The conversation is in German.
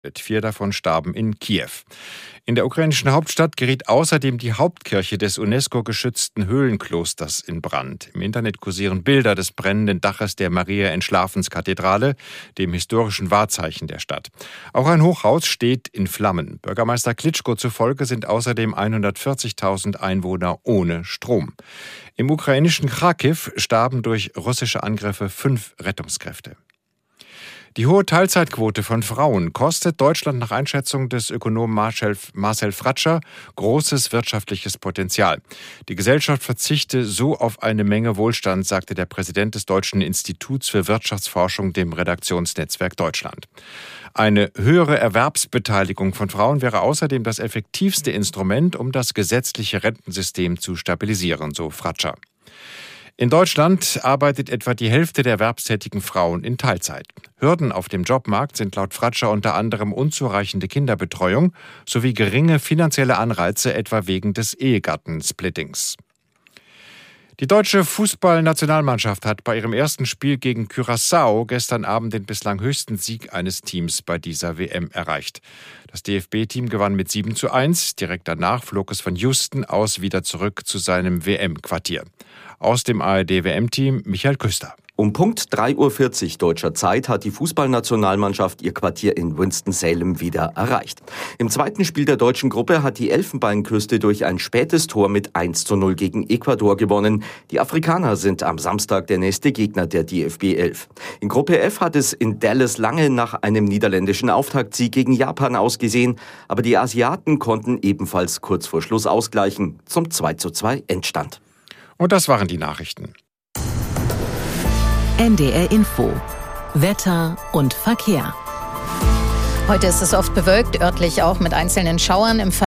4 davon starben in Kiew. In der ukrainischen Hauptstadt geriet außerdem die Hauptkirche des UNESCO-geschützten Höhlenklosters in Brand. Im Internet kursieren Bilder des brennenden Daches der Maria-Entschlafens-Kathedrale, dem historischen Wahrzeichen der Stadt. Auch ein Hochhaus steht in Flammen. Bürgermeister Klitschko zufolge sind außerdem 140.000 Einwohner ohne Strom. Im ukrainischen Charkiw starben durch russische Angriffe 5 Rettungskräfte. Die hohe Teilzeitquote von Frauen kostet Deutschland nach Einschätzung des Ökonomen Marcel Fratscher großes wirtschaftliches Potenzial. Die Gesellschaft verzichte so auf eine Menge Wohlstand, sagte der Präsident des Deutschen Instituts für Wirtschaftsforschung dem Redaktionsnetzwerk Deutschland. Eine höhere Erwerbsbeteiligung von Frauen wäre außerdem das effektivste Instrument, um das gesetzliche Rentensystem zu stabilisieren, so Fratscher. In Deutschland arbeitet etwa die Hälfte der erwerbstätigen Frauen in Teilzeit. Hürden auf dem Jobmarkt sind laut Fratscher unter anderem unzureichende Kinderbetreuung sowie geringe finanzielle Anreize, etwa wegen des Ehegattensplittings. Die deutsche Fußballnationalmannschaft hat bei ihrem ersten Spiel gegen Curaçao gestern Abend den bislang höchsten Sieg eines Teams bei dieser WM erreicht. Das DFB-Team gewann mit 7:1. Direkt danach flog es von Houston aus wieder zurück zu seinem WM-Quartier. Aus dem ARD-WM-Team Michael Küster. Um Punkt 3:40 Uhr deutscher Zeit hat die Fußballnationalmannschaft ihr Quartier in Winston-Salem wieder erreicht. Im zweiten Spiel der deutschen Gruppe hat die Elfenbeinküste durch ein spätes Tor mit 1:0 gegen Ecuador gewonnen. Die Afrikaner sind am Samstag der nächste Gegner der DFB 11. In Gruppe F hat es in Dallas lange nach einem niederländischen Auftaktsieg gegen Japan ausgesehen, aber die Asiaten konnten ebenfalls kurz vor Schluss ausgleichen zum 2:2 Endstand. Und das waren die Nachrichten. NDR Info. Wetter und Verkehr. Heute ist es oft bewölkt, örtlich auch mit einzelnen Schauern. Im